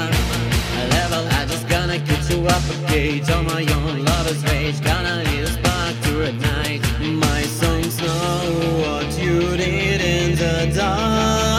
my level. I just gonna get you up a gauge on my own lover's rage. Gonna need a spark to ignite my songs know what you did in the dark.